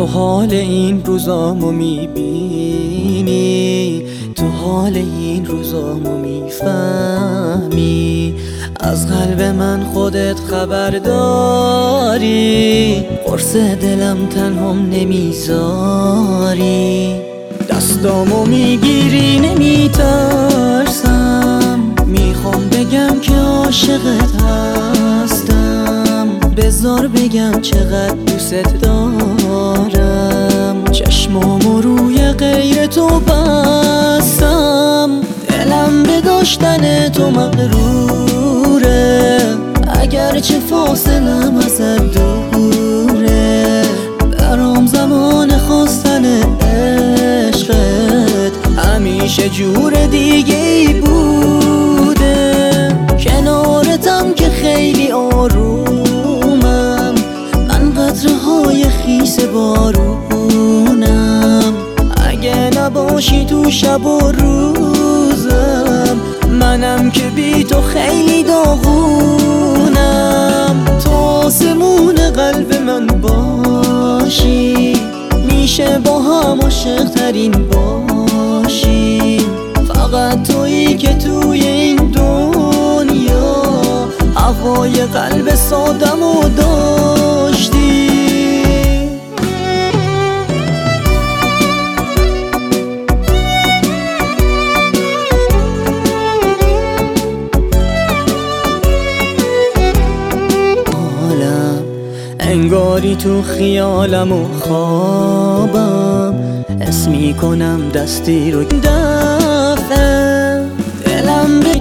حال این روزامو میبینی، تو حال این روزامو میفهمی، از قلب من خودت خبر داری، قرص دلم تنهام نمیذاری، دستامو میگیری نمیترسم، میخوام بگم که عاشقت هستم، بذار بگم چقدر دوست دارم، چشمامو روی غیر تو بستم، دلم به داشتن تو مغروره، اگرچه فاصلم ازت دوره، برام زمان خواستن عشقت همیشه جور دیگه ای بوده، کنارتم که خیلی آرومم، من قطره های خیس بارونم، اگه نباشی تو شب و روزم، منم که بی تو خیلی داغونم، تو آسمون قلب من باشی، میشه با هم عاشق ترین باشیم، فقط تویی که توی این دنیا هوای قلب سادمو داشتی. انگاری تو خیالم و خوابم، حس میکنم دستی رو دفعه دلم